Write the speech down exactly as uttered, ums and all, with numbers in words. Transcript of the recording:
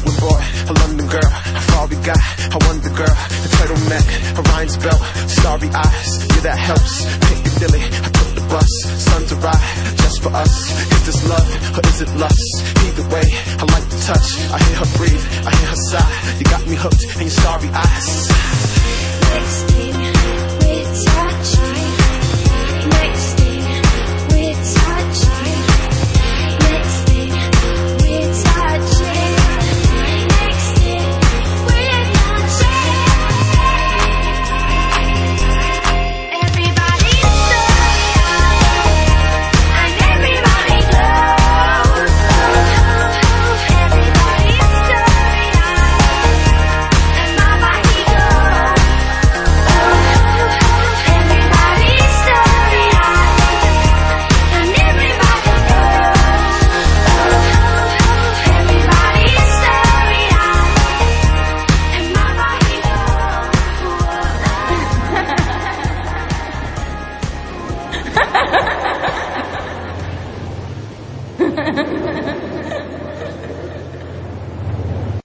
Brooklyn boy, a London girl, a Ferrari guy, I wonder girl, the turtleneck, Orion's belt, starry eyes, yeah that helps. Piccadilly, I took the bus, sun to ride, just for us. Is this love or is it lust? Either way, I like the touch. I hear her breathe, I hear her sigh. You got me hooked in your starry eyes. Next thing we touch.